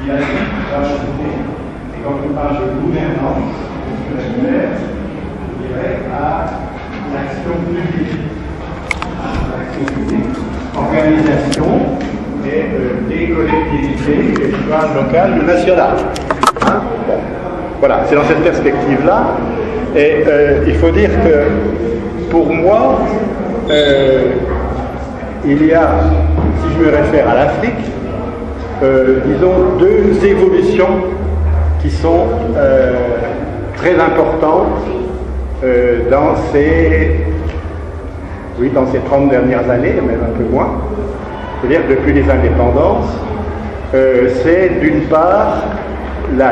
il y a une rajouter, et quand on parle de gouvernance, je dirais à l'action publique. L'action publique, organisation des collectivités, des pouvoirs locales ou nationales. Hein? Bon. Voilà, c'est dans cette perspective-là. Et il faut dire que pour moi, il y a, si je me réfère à l'Afrique, disons deux évolutions qui sont très importantes dans ces 30 dernières années, même un peu moins. C'est-à-dire depuis les indépendances, c'est d'une part la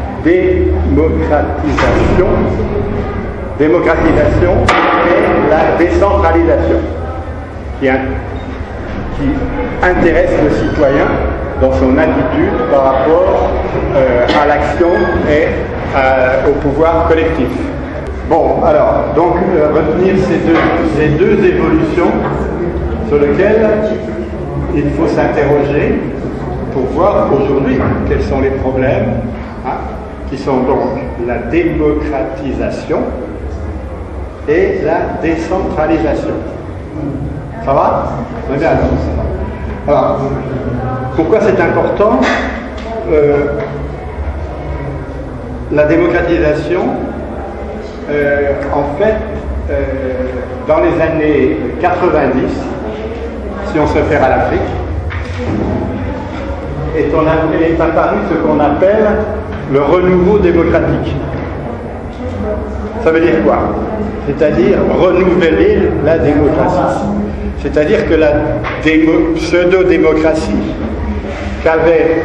démocratisation et la décentralisation qui intéresse le citoyen dans son attitude par rapport à l'action et au pouvoir collectif. Bon, alors, donc, retenir ces deux évolutions sur lesquelles il faut s'interroger pour voir aujourd'hui quels sont les problèmes, hein, qui sont donc la démocratisation et la décentralisation. Ça va? On est bien. Alors, pourquoi c'est important? La démocratisation, en fait, dans les années 90, si on se réfère à l'Afrique, est apparu ce qu'on appelle le renouveau démocratique. Ça veut dire quoi? C'est-à-dire renouveler la démocratie. C'est-à-dire que la pseudo-démocratie qu'avaient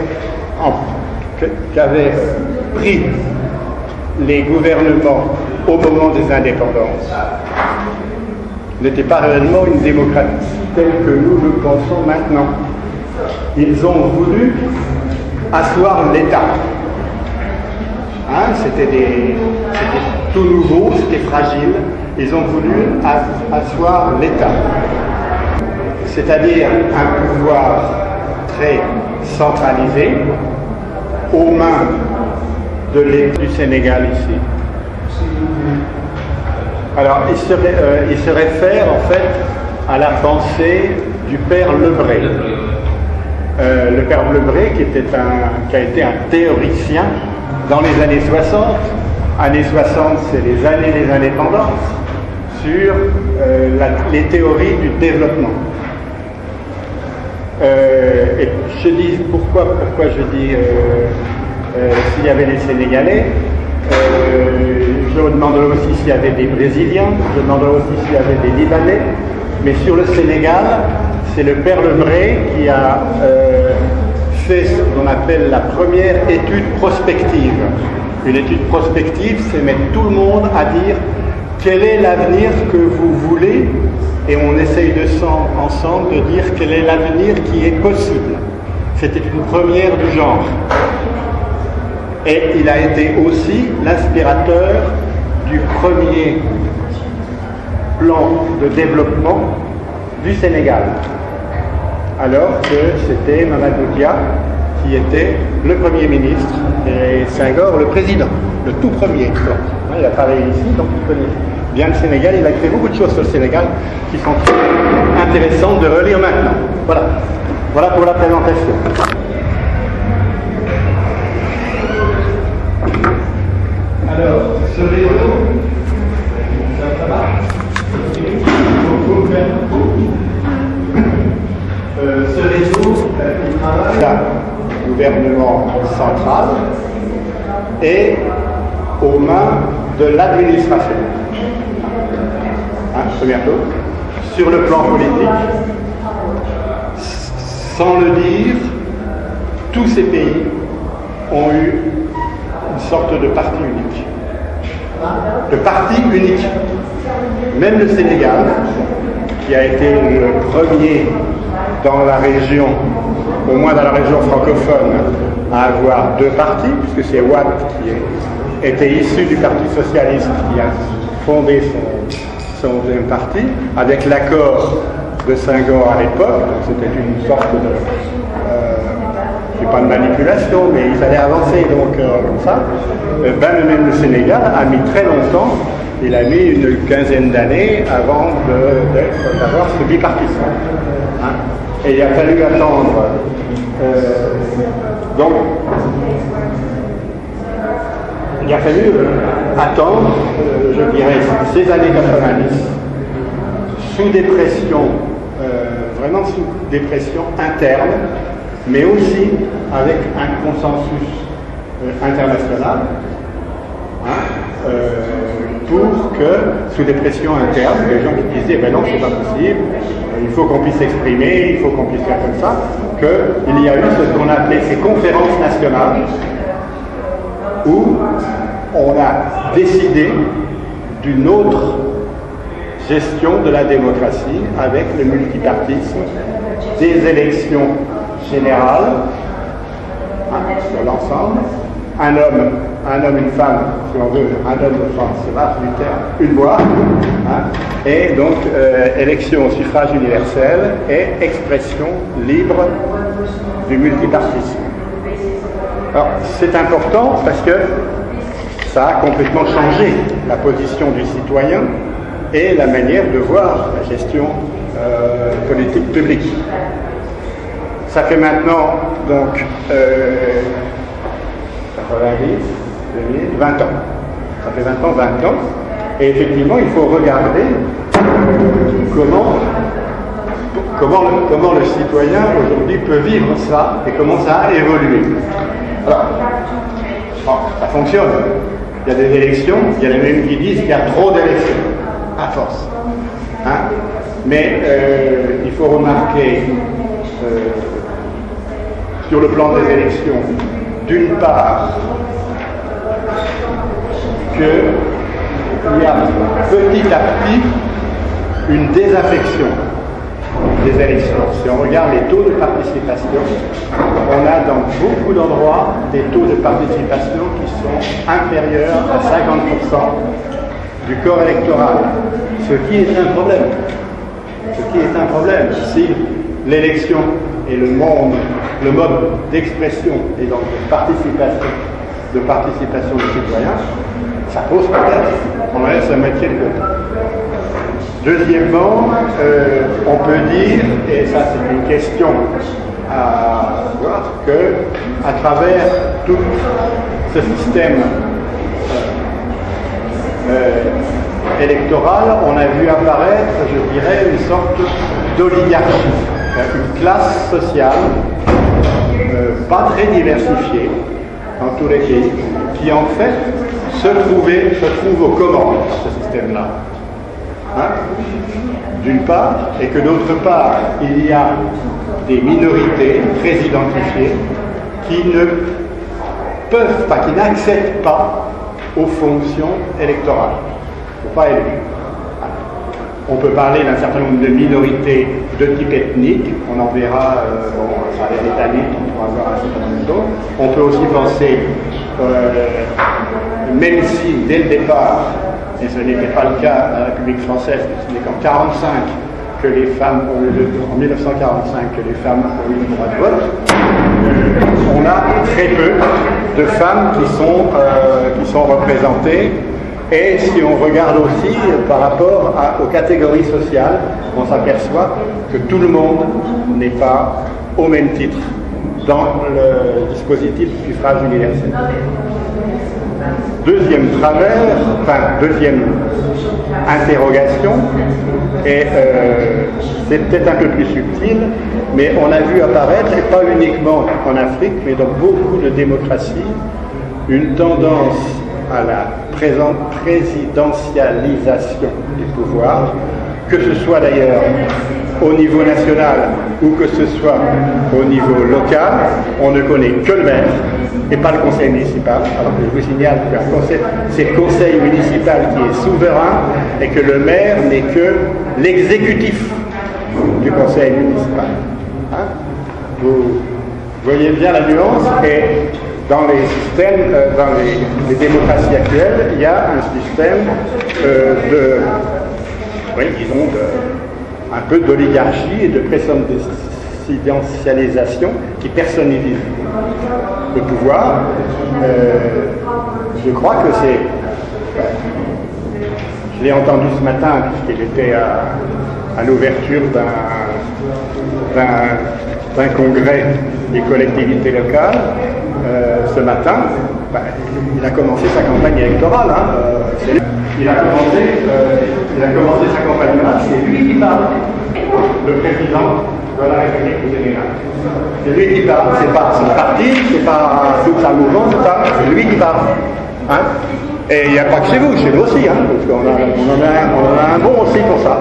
pris les gouvernements au moment des indépendances n'était pas réellement une démocratie telle que nous le pensons maintenant. Ils ont voulu asseoir l'État. Hein, c'était tout nouveau, c'était fragile. Ils ont voulu asseoir l'État. C'est-à-dire un pouvoir très centralisé aux mains de l'État du Sénégal ici. Alors, il se réfère en fait à la pensée du père Lebré. Le père Lebré qui a été un théoricien dans les années 60. Années 60, c'est les années des indépendances, sur les théories du développement. Et je dis pourquoi je dis s'il y avait les Sénégalais, je me demanderais aussi s'il y avait des Brésiliens, je me demanderais aussi s'il y avait des Libanais, mais sur le Sénégal, c'est le père Lebré qui a fait ce qu'on appelle la première étude prospective. Une étude prospective, c'est mettre tout le monde à dire quel est l'avenir que vous voulez, et on essaye ensemble de dire quel est l'avenir qui est possible. C'était une première du genre. Et il a été aussi l'inspirateur du premier plan de développement du Sénégal, alors que c'était Mamadou Dia qui était le Premier ministre et Senghor le président, le tout premier. Donc, il a travaillé ici, donc il connaît bien le Sénégal. Il a fait beaucoup de choses sur le Sénégal qui sont très intéressantes de relire maintenant. Voilà, voilà pour la présentation. Alors, ce réseau, ça va? Ce réseau, il travaille au gouvernement central et aux mains de l'administration. Hein, première chose. Sur le plan politique, sans le dire, tous ces pays ont eu une sorte de parti unique. De parti unique. Même le Sénégal, qui a été le premier dans la région, au moins dans la région francophone, à avoir deux partis, puisque c'est Wade qui était issu du Parti socialiste qui a fondé son deuxième parti, avec l'accord de Senghor à l'époque. C'était une sorte c'est pas de manipulation, mais il fallait avancer, donc comme ça. Même le Sénégal a mis très longtemps, il a mis une quinzaine d'années avant d'avoir ce bipartisme. Hein. Et il a fallu attendre. Donc, il a fallu attendre, je dirais, ces années 90, sous dépression, vraiment sous dépression interne, mais aussi avec un consensus international, hein, pour que, sous dépression interne, les gens qui disaient ben non, c'est pas possible, il faut qu'on puisse s'exprimer, il faut qu'on puisse faire comme ça, qu'il y a eu ce qu'on appelait ces conférences nationales où on a décidé d'une autre gestion de la démocratie avec le multipartisme, des élections générales, hein, sur l'ensemble, un homme, une femme, si on veut, un homme, une femme, c'est là du terme, une voix, hein, et donc élection au suffrage universel et expression libre du multipartisme. Alors c'est important parce que ça a complètement changé la position du citoyen et la manière de voir la gestion politique publique. Ça fait maintenant donc 90, 2000, 20 ans. Ça fait 20 ans. Et effectivement, il faut regarder comment le citoyen aujourd'hui peut vivre ça et comment ça a évolué. Alors, ça fonctionne. Il y a des élections, il y a les mêmes qui disent qu'il y a trop d'élections, à force. Hein? Mais il faut remarquer sur le plan des élections, d'une part, qu'il y a petit à petit une désaffection des élections. Si on regarde les taux de participation, on a dans beaucoup d'endroits des taux de participation qui sont inférieurs à 50% du corps électoral, ce qui est un problème. Si l'élection et le mode d'expression et donc de participation des citoyens, ça pose problème. On laisse un métier de côté. Deuxièmement, on peut dire, et ça c'est une question à voir, que à travers tout ce système électoral, on a vu apparaître, je dirais, une sorte d'oligarchie, une classe sociale pas très diversifiée dans tous les pays, qui en fait se trouve aux commandes de ce système-là. Hein? D'une part, et que d'autre part, il y a des minorités très identifiées qui ne peuvent pas, qui n'accèdent pas aux fonctions électorales. Il ne faut pas élu. On peut parler d'un certain nombre de minorités de type ethnique, on en verra à les Britanniques, on pourra voir un certain nombre d'autres. On peut aussi penser, même si dès le départ, et ce n'était pas le cas dans la République française, ce n'est qu'en 1945 que les femmes ont eu en 1945 que les femmes ont eu le droit de vote, on a très peu de femmes qui sont représentées. Et si on regarde aussi par rapport aux catégories sociales, on s'aperçoit que tout le monde n'est pas au même titre dans le dispositif du suffrage universel. Deuxième deuxième interrogation, et c'est peut-être un peu plus subtil, mais on a vu apparaître, et pas uniquement en Afrique, mais dans beaucoup de démocraties, une tendance à la présidentialisation des pouvoirs, que ce soit d'ailleurs au niveau national ou que ce soit au niveau local. On ne connaît que le maire et pas le conseil municipal, alors que je vous signale que c'est le conseil municipal qui est souverain et que le maire n'est que l'exécutif du conseil municipal. Hein? Vous voyez bien la nuance, et dans les systèmes, dans les démocraties actuelles, il y a un système un peu d'oligarchie et de présidentialisation qui personnifie le pouvoir. Je crois que c'est... Je l'ai entendu ce matin, puisqu'il était à l'ouverture d'un congrès des collectivités locales. Ce matin, il a commencé sa campagne électorale. Il a commencé sa campagne électorale, c'est lui qui parle, le président de la République générale. C'est lui qui parle, c'est pas son parti, c'est pas toute sa mouvance, c'est lui qui parle. Hein? Et il n'y a pas que chez nous aussi, hein, parce qu'on a un bon aussi pour ça.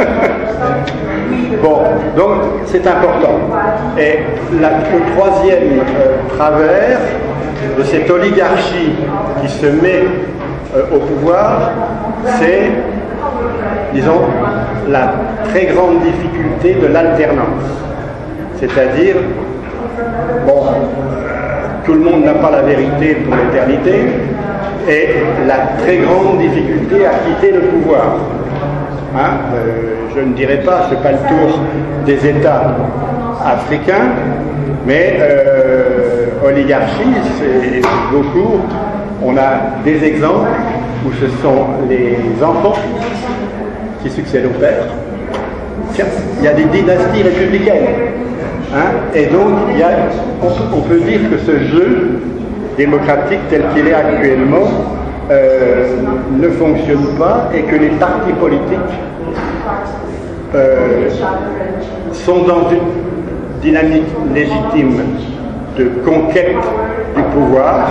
Bon, donc c'est important. Et le troisième travers de cette oligarchie qui se met au pouvoir, c'est, disons, la très grande difficulté de l'alternance. C'est-à-dire, bon, tout le monde n'a pas la vérité pour l'éternité, et la très grande difficulté à quitter le pouvoir. Hein, je ne dirais pas, je ne fais pas le tour des États africains, mais oligarchie, c'est beaucoup. On a des exemples où ce sont les enfants qui succèdent au père. Il y a des dynasties républicaines. Hein, et donc, on peut dire que ce jeu démocratique tel qu'il est actuellement ne fonctionne pas et que les partis politiques sont dans une dynamique légitime de conquête du pouvoir,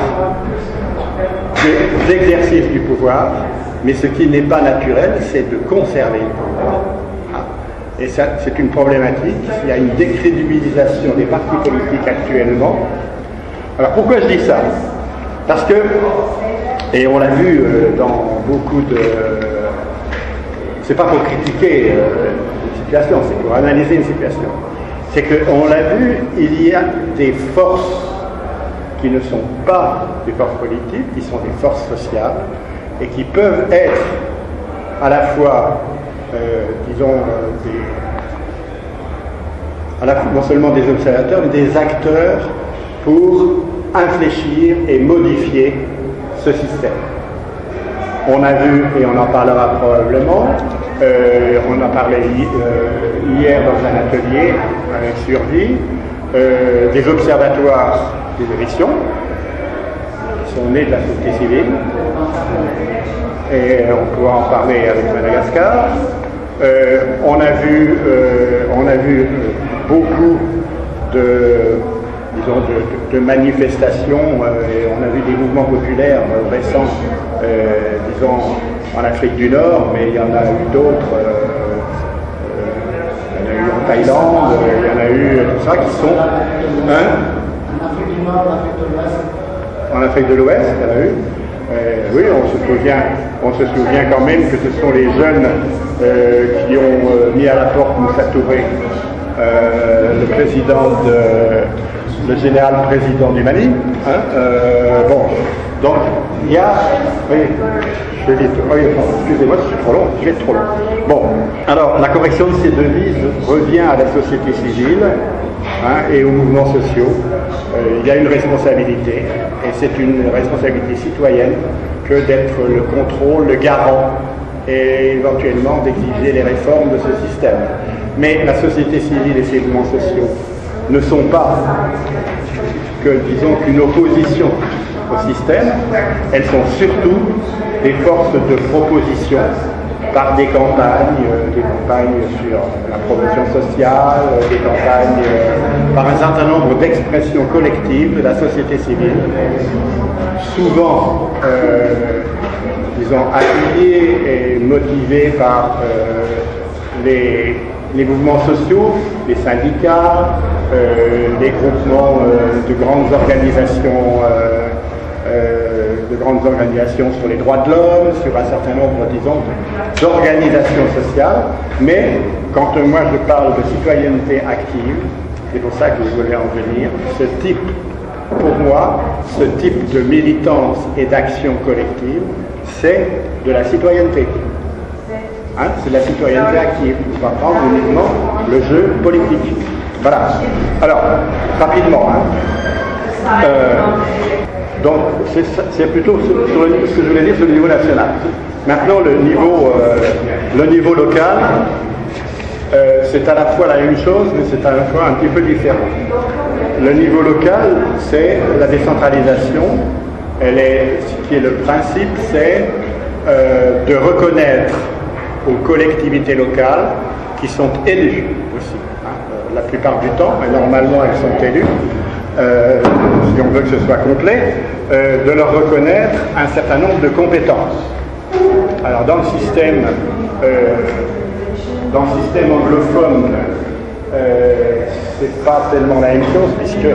d'exercice du pouvoir, mais ce qui n'est pas naturel, c'est de conserver le pouvoir. Et ça, c'est une problématique. Il y a une décrédibilisation des partis politiques actuellement. Alors pourquoi je dis ça? Parce que, et on l'a vu dans beaucoup de... C'est pas pour critiquer une situation, c'est pour analyser une situation. C'est qu'on l'a vu, il y a des forces qui ne sont pas des forces politiques, qui sont des forces sociales, et qui peuvent être à la fois, disons, non seulement des observateurs, mais des acteurs pour infléchir et modifier ce système. On a vu, et on en parlera probablement, on en parlait hier dans un atelier avec Survie, des observatoires des élections qui sont nés de la société civile, et on pourra en parler avec Madagascar. On a vu beaucoup de manifestations, et on a vu des mouvements populaires récents, disons, en Afrique du Nord, mais il y en a eu d'autres, il y en a eu en Thaïlande, il y en a eu tout ça, qui sont... En Afrique de l'Ouest, il y en a eu. Oui, on se souvient quand même que ce sont les jeunes qui ont mis à la porte Moussa Touré, le général président du Mali. Hein, bon, donc il y a... Oui, je vais vite. Oui, excusez-moi, je suis trop long, je vais être trop long. Bon, alors la correction de ces devises revient à la société civile, hein, et aux mouvements sociaux. Il y a une responsabilité, et c'est une responsabilité citoyenne que d'être le contrôle, le garant, et éventuellement d'exiger les réformes de ce système. Mais la société civile et ses mouvements sociaux ne sont pas que, disons, qu'une opposition au système, elles sont surtout des forces de proposition par des campagnes sur la promotion sociale, des campagnes par un certain nombre d'expressions collectives de la société civile, souvent, disons, appuyées et motivées par les mouvements sociaux, les syndicats, les groupements de grandes organisations sur les droits de l'homme, sur un certain nombre, disons, d'organisations sociales. Mais quand moi je parle de citoyenneté active, c'est pour ça que je voulais en venir, pour moi, ce type de militance et d'action collective, c'est de la citoyenneté. Hein, c'est de la citoyenneté active. On va prendre uniquement le jeu politique. Voilà. Alors, rapidement, donc c'est plutôt sur ce que je voulais dire sur le niveau national. Maintenant, le niveau local, c'est à la fois la même chose, mais c'est à la fois un petit peu différent. Le niveau local, c'est la décentralisation. Ce qui est le principe, c'est de reconnaître aux collectivités locales qui sont élues aussi. La plupart du temps, et normalement elles sont élues, si on veut que ce soit complet, de leur reconnaître un certain nombre de compétences. Alors dans le système anglophone, c'est pas tellement la même chose, puisque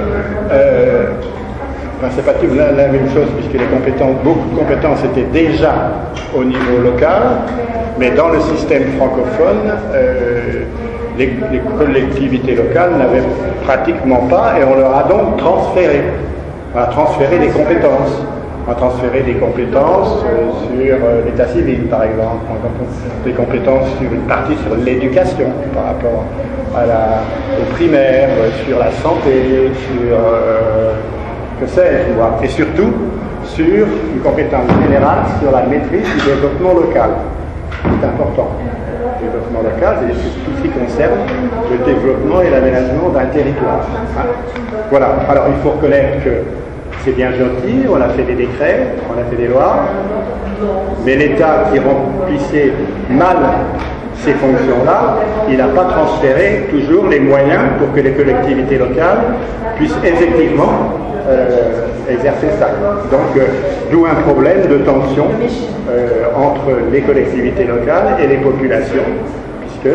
c'est pas tout la même chose, puisque beaucoup de compétences étaient déjà au niveau local, mais dans le système francophone, les collectivités locales n'avaient pratiquement pas, et on leur a donc transféré. On a transféré des compétences. On a transféré des compétences sur l'état civil, par exemple, des compétences sur une partie sur l'éducation, par rapport au primaire, sur la santé, sur que sais-je, et surtout sur une compétence générale sur la maîtrise du développement local. C'est important. Le développement local, c'est tout ce qui concerne le développement et l'aménagement d'un territoire. Voilà. Alors, il faut reconnaître que c'est bien gentil, on a fait des décrets, on a fait des lois, mais l'État qui remplissait mal ces fonctions-là, il n'a pas transféré toujours les moyens pour que les collectivités locales puissent effectivement exercer ça. Donc, d'où un problème de tension entre les collectivités locales et les populations, puisque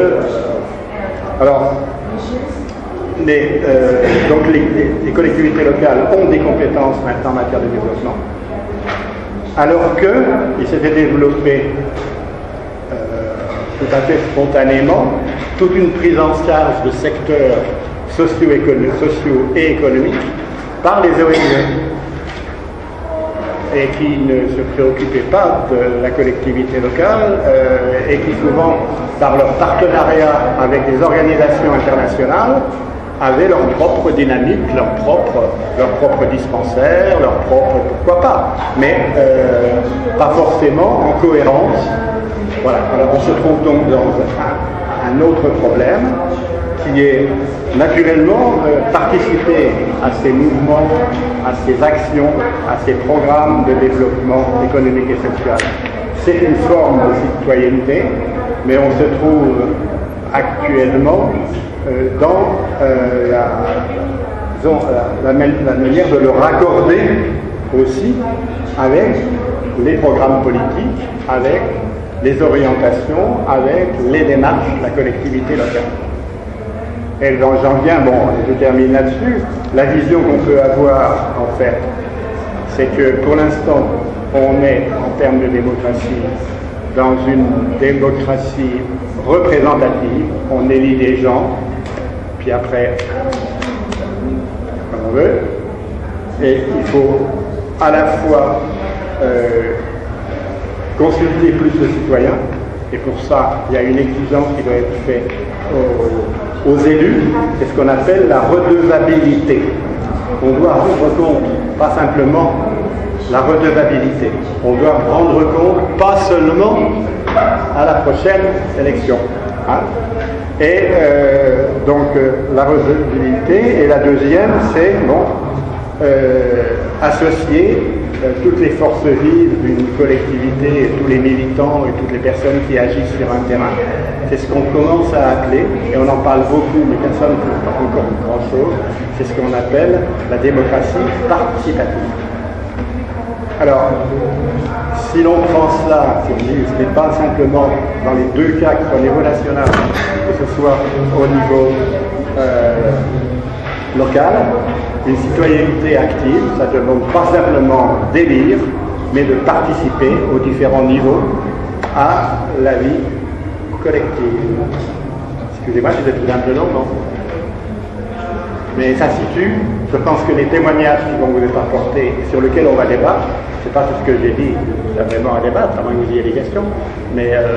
donc les collectivités locales ont des compétences maintenant en matière de développement, alors qu'il s'était développé tout à fait spontanément toute une prise en charge de secteurs sociaux et économiques par les ONG, et qui ne se préoccupaient pas de la collectivité locale et qui souvent, par leur partenariat avec des organisations internationales, avaient leur propre dynamique, leur propre dispensaire, leur propre, pourquoi pas, mais pas forcément en cohérence. Voilà. Alors on se trouve donc dans un autre problème, qui est naturellement participer à ces mouvements, à ces actions, à ces programmes de développement économique et social. C'est une forme de citoyenneté, mais on se trouve actuellement dans la manière de le raccorder aussi avec les programmes politiques, avec les orientations, avec les démarches de la collectivité locale. Et j'en viens, je termine là-dessus. La vision qu'on peut avoir, en fait, c'est que pour l'instant, on est, en termes de démocratie, dans une démocratie représentative. On élit des gens, puis après, comme on veut. Et il faut à la fois consulter plus le citoyen, et pour ça, il y a une exigence qui doit être faite aux élus, c'est ce qu'on appelle la redevabilité. On doit rendre compte, pas simplement la redevabilité, on doit rendre compte pas seulement à la prochaine élection. Et donc la redevabilité, et la deuxième, c'est associer toutes les forces vives d'une collectivité, et tous les militants et toutes les personnes qui agissent sur un terrain. C'est ce qu'on commence à appeler, et on en parle beaucoup, mais personne ne fait pas encore grand-chose, c'est ce qu'on appelle la démocratie participative. Alors, si l'on prend cela, si on dit ce n'est pas simplement dans les deux cas, que ce soit au niveau national, que ce soit au niveau local, une citoyenneté active, ça ne demande pas simplement d'élire, mais de participer aux différents niveaux à la vie collective. Excusez-moi, j'ai peut-être un peu long, non? Mais ça situe, je pense que les témoignages qui vont vous être apportés, sur lesquels on va débattre, c'est pas tout ce que j'ai dit, c'est vraiment à débattre, à moins que vous ayez des questions, mais